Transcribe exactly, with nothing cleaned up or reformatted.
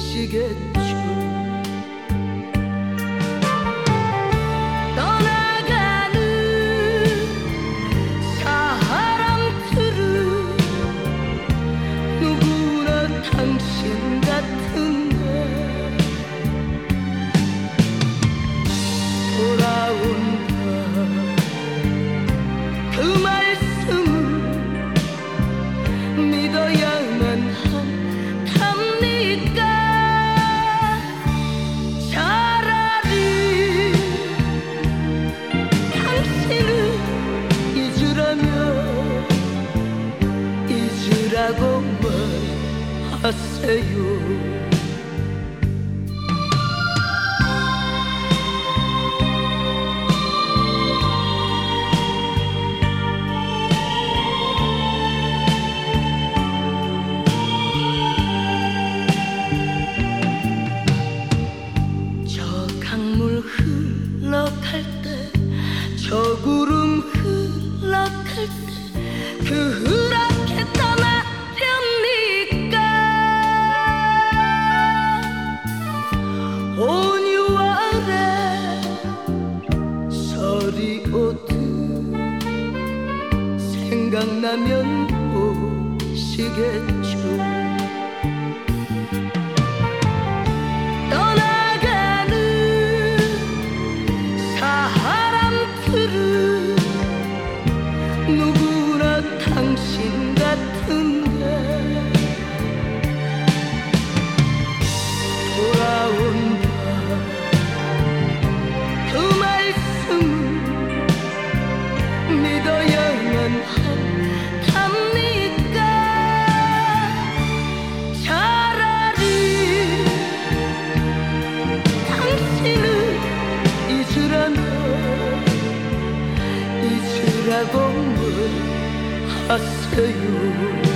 오시겠죠. 라고만 하세요. 저 강물 흘러갈 때, 저 구름 흘러갈 때 그 그렇게 떠나렵니까? 온유월에 서리 오듯 생각나면 오시겠죠. 떠나가는 사람들은 누구나 당신 같은데 돌아온다 그 말씀은 믿어야만 합니까? 차라리 당신을 잊으라면 잊으라고 하세요.